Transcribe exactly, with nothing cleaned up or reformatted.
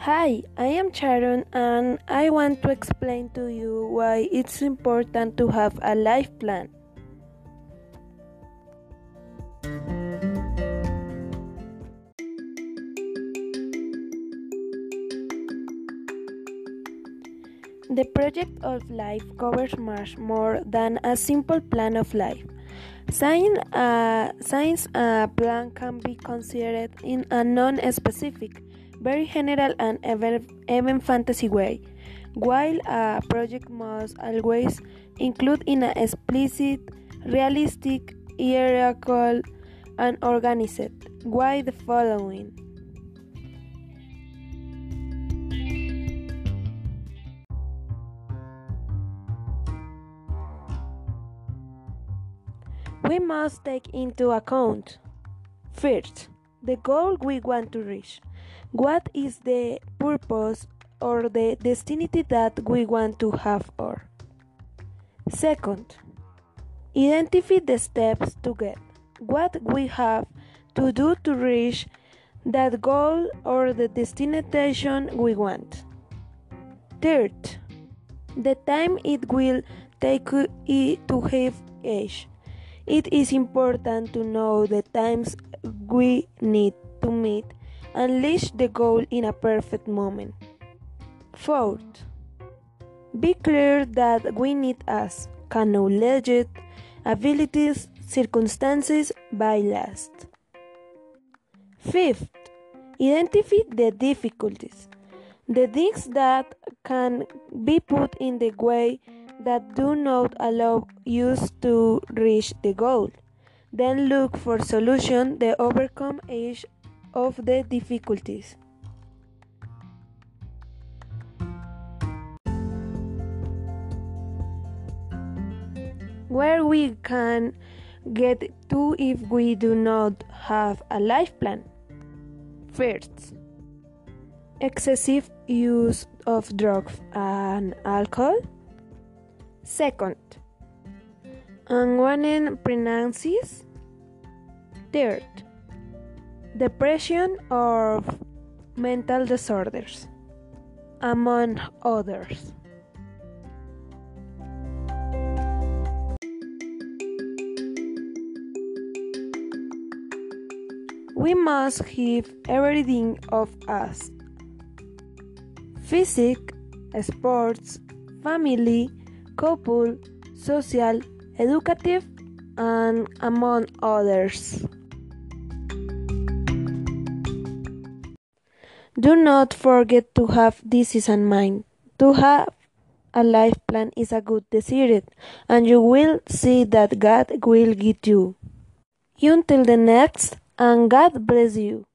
Hi, I am Sharon and I want to explain to you why it's important to have a life plan. The project of life covers much more than a simple plan of life. Science, uh, science uh, plan can be considered in a non-specific, very general and even, even fantasy way, while a project must always include in a explicit, realistic, hierarchical, and organized. Why the following? We must take into account first, the goal we want to reach. What is the purpose or the destiny that we want to have or? Second, identify the steps to get what we have to do to reach that goal or the destination we want. Third, the time it will take to have age. It is important to know the times we need to meet and reach the goal in a perfect moment. Fourth, be clear that we need us, can knowledge, abilities, circumstances by last. Fifth, identify the difficulties, the things that can be put in the way that do not allow you to reach the goal. Then look for solutions that overcome each of the difficulties. Where we can get to if we do not have a life plan. First, excessive use of drugs and alcohol. Second, unwanted pregnancies. Third, depression or mental disorders, among others. We must give everything of us: physique, sports, family, couple, social, educative, and among others. Do not forget to have this in mind. To have a life plan is a good decision, and you will see that God will guide you. Until the next, and God bless you.